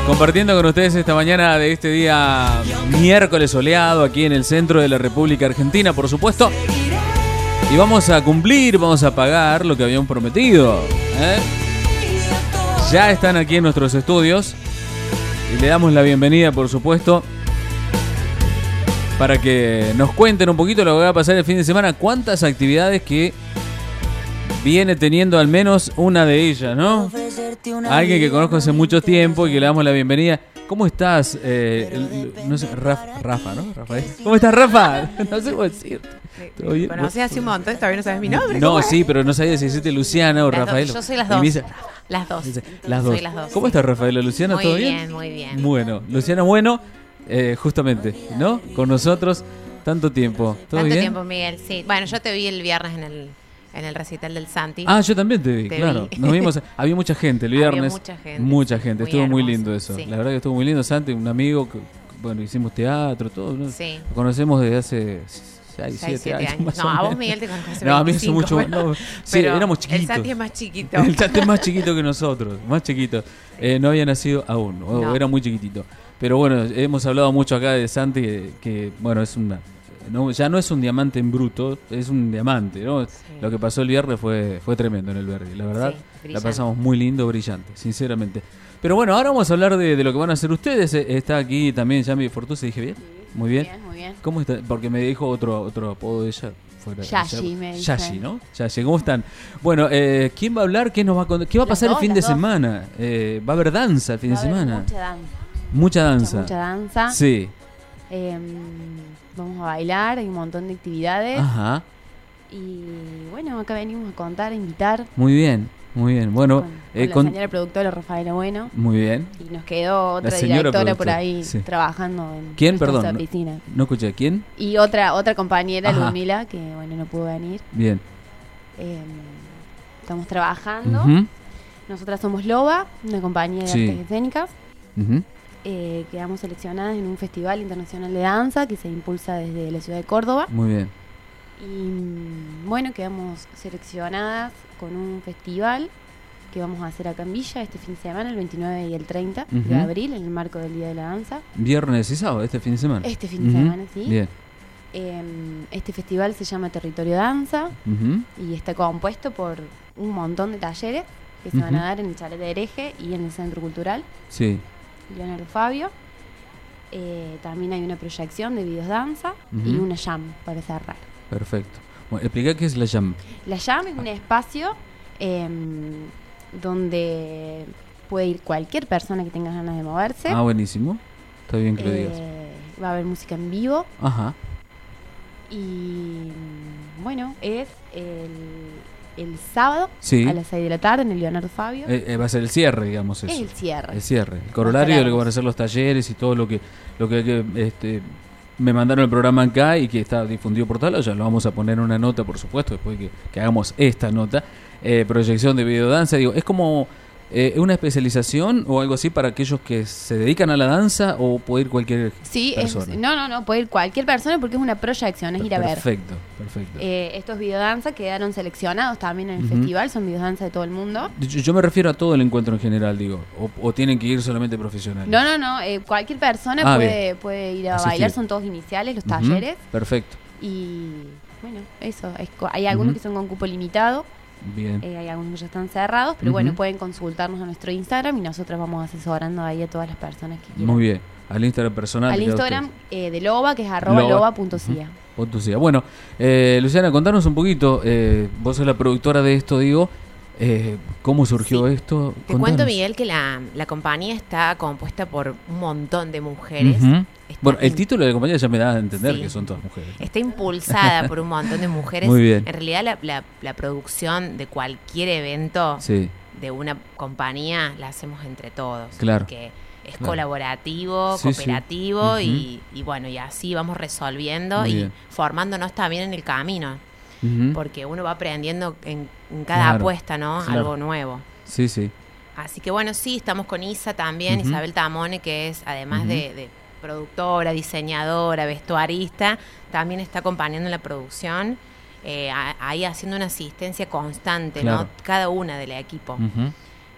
Compartiendo con ustedes esta mañana de este día miércoles soleado aquí en el centro de la República Argentina, por supuesto. Y vamos a cumplir, vamos a pagar lo que habíamos prometido, ¿eh? Ya están aquí en nuestros estudios y le damos la bienvenida, por supuesto, para que nos cuenten un poquito lo que va a pasar el fin de semana. Cuántas actividades que viene teniendo al menos una de ellas, ¿no? Alguien que conozco hace mucho tiempo y que le damos la bienvenida. ¿Cómo estás? No sé, Rafa, ¿no? Rafael. ¿Cómo estás, Rafa? No sé cómo decirte. Conocí hace un montón, todavía no sabes mi nombre. No, sí, pero no sabía si hiciste Luciana o las Rafael. Yo soy las dos. Las dos. Las dos. Soy las dos. ¿Cómo estás, Rafaela? ¿Luciana, todo bien? Muy bien. Bueno, Luciana, bueno, justamente, ¿no? Con nosotros tanto tiempo. ¿Todo Tanto bien? tiempo, Miguel, sí. Bueno, yo te vi el viernes en el recital del Santi. Ah, yo también te vi, claro. Nos vimos, había mucha gente el viernes. Había mucha gente. Muy Estuvo hermoso, muy lindo eso. sí. La verdad que estuvo muy lindo. Santi, un amigo que, bueno, hicimos teatro, todo, ¿no? Sí. Lo conocemos desde hace 6, 7 años. Más No, o a vos, menos. Miguel, te conozco hace No, a mí hace 25, mucho. bueno, No, sí, pero éramos chiquitos. el Santi es más chiquito. El Santi es más chiquito que nosotros, más chiquito. No había nacido aún, No. era muy chiquitito. Pero bueno, hemos hablado mucho acá de Santi, que bueno, es una... No, ya no es un diamante en bruto, es un diamante, ¿no? Sí. Lo que pasó el viernes fue tremendo en el Verdi, la verdad. Sí, la brillante. pasamos muy lindo, brillante, sinceramente. Pero bueno, ahora vamos a hablar de lo que van a hacer ustedes. Está aquí también Yami Fortusi, ¿dije bien? Muy bien. Muy bien. ¿Cómo está? Porque me dijo otro apodo de ella. Yashi, me dice. Yashi, ¿no? Yashi, ¿cómo están? Bueno, ¿quién va a hablar? ¿Qué nos va a contar? ¿Qué va a pasar el fin de semana? ¿Va a haber danza el fin de semana? Mucha danza. Mucha danza. Mucha danza. Sí. Vamos a bailar, hay un montón de actividades. Ajá. Y bueno, acá venimos a contar, a invitar. Muy bien, muy bien. Bueno, con la señora productora Rafaela Bueno. Muy bien. Y nos quedó otra señora directora por productora, ahí sí. trabajando en ¿Quién? nuestras Perdón. oficinas. No escuché. ¿Quién? Y otra compañera, Ajá. Ludmila, que bueno, no pudo venir. Bien. Estamos trabajando. Ujú. Nosotras somos Loba, una compañía de Sí. artes escénicas. Ujú. Quedamos seleccionadas en un festival internacional de danza que se impulsa desde la ciudad de Córdoba. Muy bien. Y bueno, quedamos seleccionadas con un festival que vamos a hacer acá en Villa este fin de semana, el 29 y el 30 de Ujú. abril, en el marco del Día de la Danza. Viernes y sábado, este fin de semana. Este fin de Ujú. semana, sí. Bien. Este festival se llama Territorio Danza Ujú. y está compuesto por un montón de talleres que se van Ujú. a dar en el Chalet de Hereje y en el Centro Cultural Sí. Leonardo Fabio. También hay una proyección de videos danza y Ujú. una jam para cerrar. Perfecto. Bueno, explica qué es la jam. La jam es un espacio donde puede ir cualquier persona que tenga ganas de moverse. Ah, buenísimo. Está bien que lo digas. Va a haber música en vivo Ajá. y bueno, es el sábado Sí. a las 6 de la tarde en el Leonardo Fabio. Va a ser el cierre, digamos eso. Es el cierre. El cierre. El corolario de lo que Esperamos. van a ser los talleres y todo lo que me mandaron el programa acá y que está difundido por tal, ya lo vamos a poner en una nota, por supuesto, después que hagamos esta nota. Proyección de videodanza, digo, es como una especialización o algo así para aquellos que se dedican a la danza o puede ir cualquier Sí, persona. no, puede ir cualquier persona porque es una proyección, es ir a ver. Perfecto. Estos videodanza quedaron seleccionados también en el Ujú. festival, son videodanza de todo el mundo. Yo me refiero a todo el encuentro en general, digo, o tienen que ir solamente profesionales. No, cualquier persona Ah, puede ir a Asistir. bailar, son todos iniciales, los Ujú. talleres. Perfecto. Y bueno, eso, hay algunos Ujú. que son con cupo limitado, Bien. hay algunos que ya están cerrados, pero Ujú. bueno, pueden consultarnos a nuestro Instagram y nosotros vamos asesorando ahí a todas las personnes que quieran. Muy bien. Al Instagram personal. Al que da Instagram usted. de Loba, que es @loba.cia. Punto. Bueno, Luciana, contanos un poquito, vos sos la productora de esto, digo, ¿cómo surgió Sí. esto? Te Contanos. cuento, Miguel, que la compañía está compuesta por un montón de mujeres. Ujú. Está Bueno, el in- título de la compañía ya me da a entender Sí. que son todas mujeres. Está impulsada por un montón de mujeres. Muy bien. En realidad, la producción de cualquier evento Sí, de una compañía la hacemos entre todos. Claro. Porque es Claro. colaborativo, Sí, sí. cooperativo Ujú. y bueno, y así vamos resolviendo Muy y bien. formándonos también en el camino. Ujú. Porque uno va aprendiendo en cada Claro, apuesta, ¿no? claro. Algo nuevo. Sí, sí. Así que bueno, sí, estamos con Isa también, Ujú. Isabel Tamone, que es además Ujú. de productora, diseñadora, vestuarista, también está acompañando en la producción, ahí haciendo una asistencia constante, Claro. ¿no? Cada una del equipo. Ujú.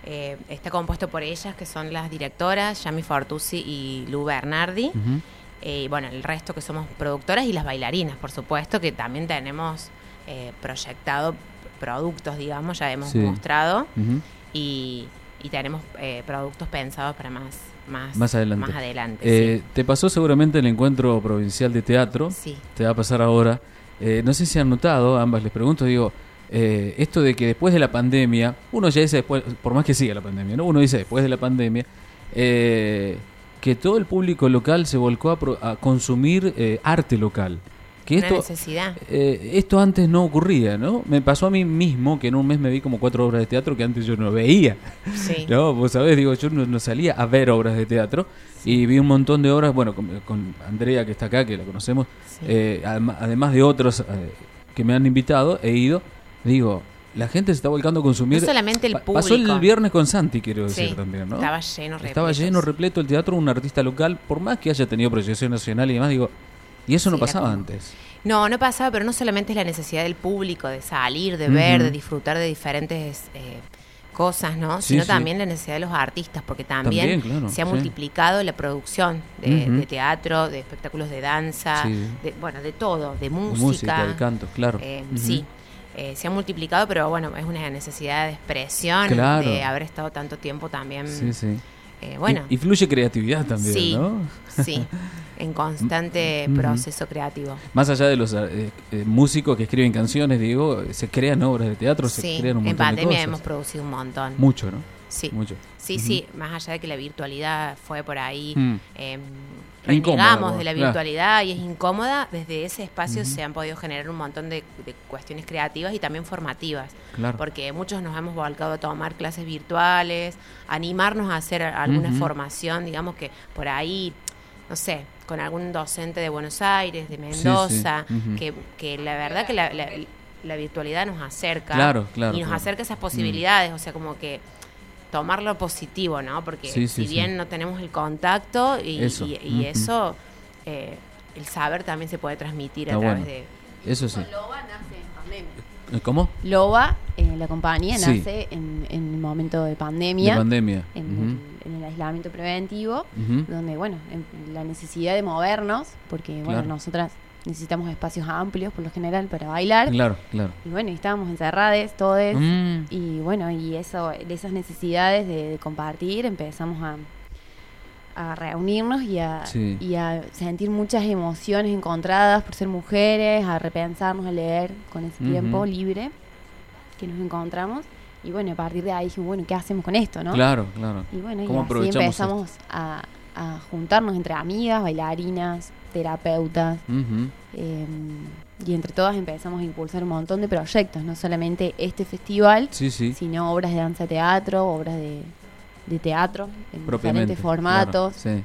está compuesto por ellas, que son las directoras, Yami Fortusi y Lu Bernardi. Ujú. Y bueno, el resto que somos productoras y las bailarinas, por supuesto, que también tenemos proyectado productos, digamos, ya hemos Sí. mostrado. Ujú. Y tenemos productos pensados para Más adelante. Más adelante, Te pasó seguramente el encuentro provincial de teatro. sí. Te va a pasar ahora. No sé si han notado, ambas les pregunto, digo, esto de que después de la pandemia, uno ya dice después, por más que siga la pandemia, ¿no? Uno dice después de la pandemia, que todo el público local se volcó a consumir arte local. Que Una esto, necesidad. esto antes no ocurría, ¿no? Me pasó a mí mismo que en un mes me vi como 4 obras de teatro que antes yo no veía. Sí. No, vos sabés, digo, yo no salía a ver obras de teatro y vi un montón de obras, bueno, con Andrea que está acá, que la conocemos, Sí. además de otros que me han invitado, he ido, digo, la gente se está volcando a consumir. No solamente el público. Pasó el viernes con Santi, quiero Sí, decir también, ¿no? estaba lleno, Estaba lleno, repleto el teatro, un artista local, por más que haya tenido proyección nacional y demás, digo, y eso no Sí, era pasaba como- antes. No pasaba, pero no solamente es la necesidad del público de salir, de Ujú. ver, de disfrutar de diferentes cosas, ¿no? Sí, Sino sí. también la necesidad de los artistas, porque también, Claro, se ha sí. multiplicado la producción Ujú. de teatro, de espectáculos de danza, Sí. de todo, de De música. de canto, claro. Ujú. Sí, se ha multiplicado, pero bueno, es una necesidad de expresión, Claro. de haber estado tanto tiempo también. Sí, sí. Bueno, Y fluye creatividad también, sí, ¿no? sí, en constante Ujú. proceso creativo. Más allá de los músicos que escriben canciones, digo, se crean obras de teatro, se Sí, crean un en montón de pandemia cosas. hemos producido un montón. Mucho, ¿no? Sí, Mucho. sí, Ujú. sí, más allá de que la virtualidad fue por ahí, Mm. renegamos Incómoda, de la claro. virtualidad y es incómoda, desde ese espacio Ujú. se han podido generar un montón de cuestiones creativas y también formativas, Claro. porque muchos nos hemos volcado a tomar clases virtuales, animarnos a hacer alguna Ujú. formación, digamos que por ahí, no sé, con algún docente de Buenos Aires, de Mendoza, sí. Ujú. que la verdad que la virtualidad nos acerca Claro, claro, y nos claro. acerca esas posibilidades, o sea, como que tomarlo positivo, ¿no? Porque Sí, sí, si sí. bien no tenemos el contacto y Eso. y Ujú. eso, el saber también se puede transmitir Está a través bueno. de... Eso sí. Loba nace en pandemia. ¿Cómo? Loba, la compañía, Sí. nace en el momento de De pandemia, pandemia. en el aislamiento preventivo, Ujú. Ujú. donde, bueno, la necesidad de movernos, porque, bueno, Claro. nosotras necesitamos espacios amplios, por lo general, para bailar. Claro, claro. Y bueno, y estábamos encerradas todos. Mm. Y bueno, y eso, de esas necesidades de compartir, empezamos a reunirnos Sí. y a sentir muchas emociones encontradas por ser mujeres, a repensarnos, a leer con ese Ujú. tiempo libre que nos encontramos. Y bueno, a partir de ahí dijimos, bueno, ¿qué hacemos con esto, no? Claro, claro. Y bueno, y ¿Cómo así aprovechamos empezamos a juntarnos entre amigas, bailarinas, terapeutas. Ujú. Y entre todas empezamos a impulsar un montón de proyectos, no solamente este festival, Sí, sí. sino obras de danza teatro, obras de teatro en Propiamente. diferentes formatos. Claro, sí.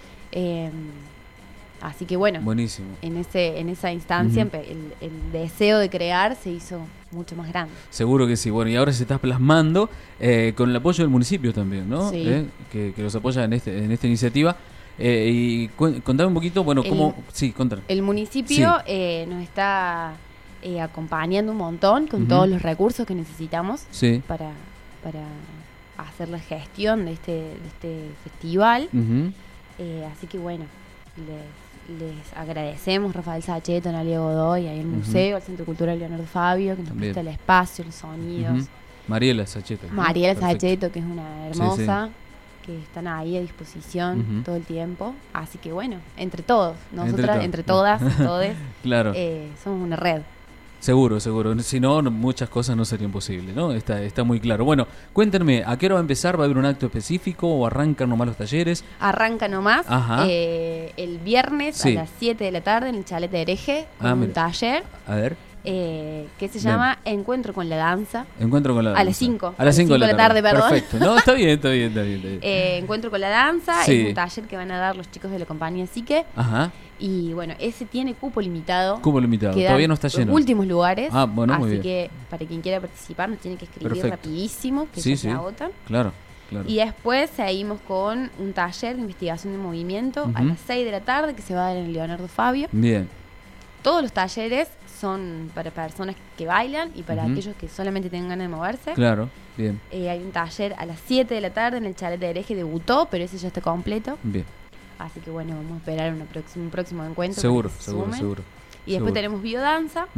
Así que bueno, Buenísimo. en esa instancia Ujú. el deseo de crear se hizo mucho más grande. Seguro que sí. Bueno, y ahora se está plasmando con el apoyo del municipio también, ¿no? Sí. Que los apoya en esta iniciativa. Y contame un poquito, bueno, El- cómo... Sí, contame. El municipio Sí. nos está acompañando un montón con Ujú. todos los recursos que necesitamos Sí. para hacer la gestión de este festival. Ujú. Así que bueno, les agradecemos Rafael Saccheto, Analia Godoy, ahí el Ujú. museo, el Centro Cultural Leonardo Fabio, que nos También. presta el espacio, los sonidos. Ujú. Mariela Saccheto. ¿no? Mariela Perfecto. Saccheto, que es una hermosa, que están ahí a disposición Ujú. todo el tiempo. Así que bueno, entre todos, nosotras, todos. entre todas, todes, Claro. somos una red. Seguro, seguro. Si no, muchas cosas no serían posibles, ¿no? Está muy claro. Bueno, cuéntenme, ¿a qué hora va a empezar? ¿Va a haber un acto específico o arrancan nomás los talleres? Arranca nomás Ajá. el viernes Sí. a las 7 de la tarde en el Chalet de Hereje, con Ah, un mira. taller A ver, que se Bien. llama Encuentro con la Danza. encuentro con la A las danza. 5. A las 5 de la tarde, perdón. Perfecto. No, está bien, está bien, está bien. Está bien. Encuentro con la Danza, Sí. es un taller que van a dar los chicos de la compañía Psique. Ajá. Y bueno, ese tiene cupo limitado. Cubo limitado. Quedan Todavía no está los lleno. últimos lugares. Ah, bueno, muy así bien. que para quien quiera participar nos tiene que escribir Perfecto. rapidísimo, que Sí, ya sí. se agotan. Claro, claro. Y después seguimos con un taller de investigación de movimiento a Ujú. las 6 de la tarde que se va a dar en el Leonardo Fabio. Bien. todos los talleres son para personas que bailan y para aquellos que solamente tengan ganas de moverse. Claro, bien. Hay un taller a las 7 de la tarde en el Chalet de Hereje, debutó, pero ese ya está completo. Bien. Así que bueno, vamos a esperar un próximo encuentro. Seguro. Y después tenemos biodanza.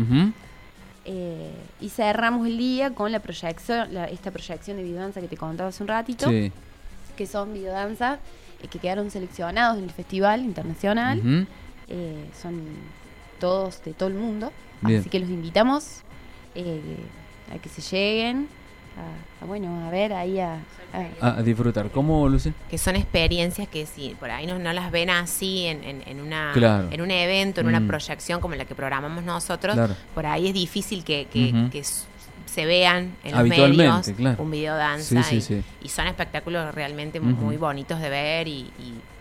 Y cerramos el día con la proyección, esta proyección de biodanza que te contaba hace un ratito. Sí. Que son biodanzas que quedaron seleccionados en el Festival Internacional. Son todos de todo el mundo. Bien. Así que los invitamos a que se lleguen a ver ahí a disfrutar. ¿Cómo, Lucy? Que son experiencias que si por ahí no las ven así en un evento, en una proyección como la que programamos nosotros, por ahí es difícil que se vean en los medios un video danza y son espectáculos realmente muy bonitos de ver y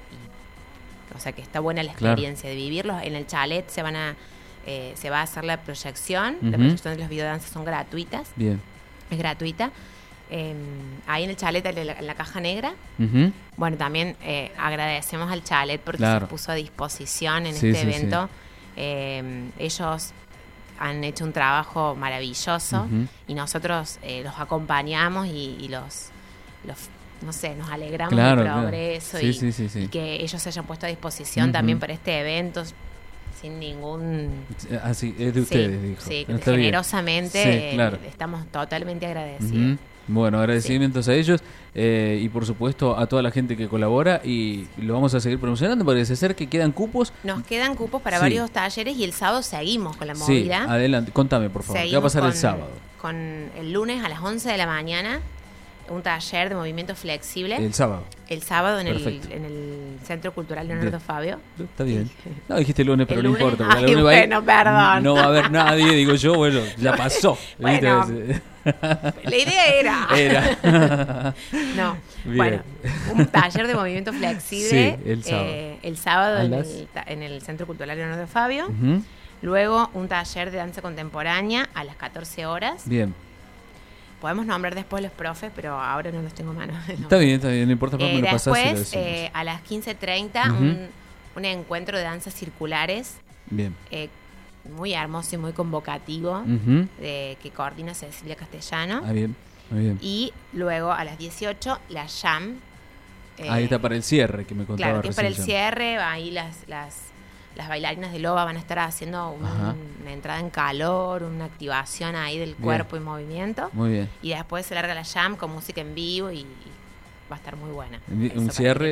o sea que está buena la experiencia de vivirlos. En el chalet se va a hacer la proyección. La proyección de los videodanzas son gratuitas. Bien. Es gratuita. Ahí en el chalet, en la caja negra. Bueno, también agradecemos al chalet porque se puso a disposición en este evento. Ellos han hecho un trabajo maravilloso y nosotros los acompañamos y los no sé, nos alegramos del progreso y que ellos se hayan puesto a disposición también para este evento sin ningún... Así, es de ustedes, dijo. Sí, generosamente estamos totalmente agradecidos. Bueno, agradecimientos a ellos y por supuesto a toda la gente que colabora y lo vamos a seguir promocionando. Parece ser que quedan cupos. Nos quedan cupos para varios talleres y el sábado seguimos con la movida. Sí, adelante, contame por favor, ¿qué va a pasar el sábado? Con el lunes a las 11 de la mañana, un taller de movimiento flexible. El sábado. El sábado en el Centro Cultural Leonardo Fabio. Está bien. No, dijiste lunes, pero no importa. Ay, bueno, perdón. No va a haber nadie, digo yo, bueno, ya pasó. Bueno, la idea era. No, bien. Bueno, un taller de movimiento flexible el sábado en el Centro Cultural Leonardo Fabio. Luego un taller de danza contemporánea a las 14 horas. Bien. Podemos nombrar después los profes, pero ahora no los tengo a mano. No. Está bien, no importa, me lo pasás. Después, a las 15:30, un encuentro de danzas circulares. Bien. Muy hermoso y muy convocativo, que coordina Cecilia Castellano. Bien, muy bien. Y luego a las 18, la Jam. Ahí está para el cierre, que me contaba. Claro, que es para el cierre, ahí las bailarinas de Loba van a estar haciendo una entrada en calor, una activación ahí del cuerpo y movimiento. Muy bien. Y después se larga la Jam con música en vivo y va a estar muy buena. Un cierre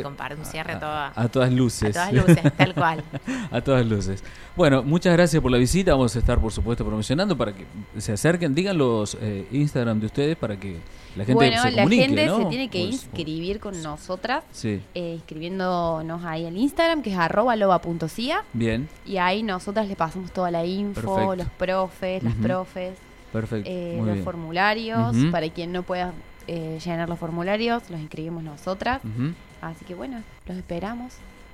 a todas luces. A todas luces, tal cual. A todas luces. Bueno, muchas gracias por la visita. Vamos a estar, por supuesto, promocionando para que se acerquen. Digan los Instagram de ustedes para que la gente se comunique. La gente ¿no? se tiene que inscribir con nosotras, inscribiéndonos ahí al Instagram, que es @loba.cia. Bien. Y ahí nosotras le pasamos toda la info, perfecto. Los profes, las profes. Perfecto. Los bien. Formularios, para quien no pueda llenar los formularios, los inscribimos nosotras. Así que bueno, los esperamos.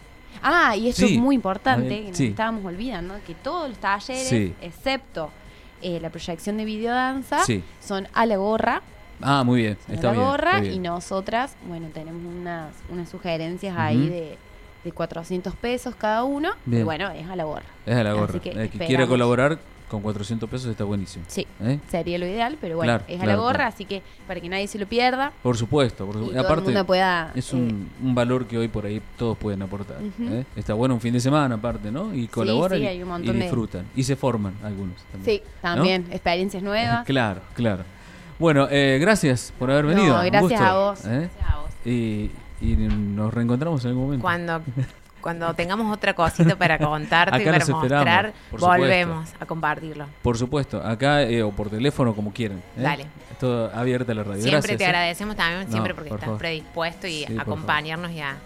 Y esto es muy importante, que nos estábamos olvidando, que todos los talleres, excepto la proyección de videodanza, son a la gorra. Muy bien, está bien. Gorra, está bien. Y nosotras, tenemos unas sugerencias ahí de 400 pesos cada uno. Bien. Y bueno, es a la gorra. Es a la gorra. El que quiera colaborar con 400 pesos está buenísimo. Sí, sería lo ideal, pero bueno, es a la gorra, así que para que nadie se lo pierda. Por supuesto. Y aparte, todo el mundo pueda, es un valor que hoy por ahí todos pueden aportar. Está bueno un fin de semana aparte, ¿no? Y colaboran hay un montón y disfrutan. Y se forman algunos también. Sí, también, ¿no? Experiencias nuevas. Claro. Bueno, gracias por haber venido. Gracias a vos. Gracias a vos. Y nos reencontramos en algún momento. Cuando tengamos otra cosita para contarte y para mostrar, volvemos a compartirlo. Por supuesto, acá o por teléfono, como quieran. Dale. Todo abierta la radio. Siempre gracias, te agradecemos también, siempre porque estás predispuesto y a acompañarnos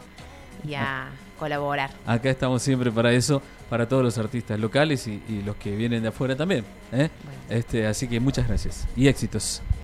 y a colaborar. Acá estamos siempre para eso, para todos los artistas locales y los que vienen de afuera también. Bueno. Así que muchas gracias y éxitos.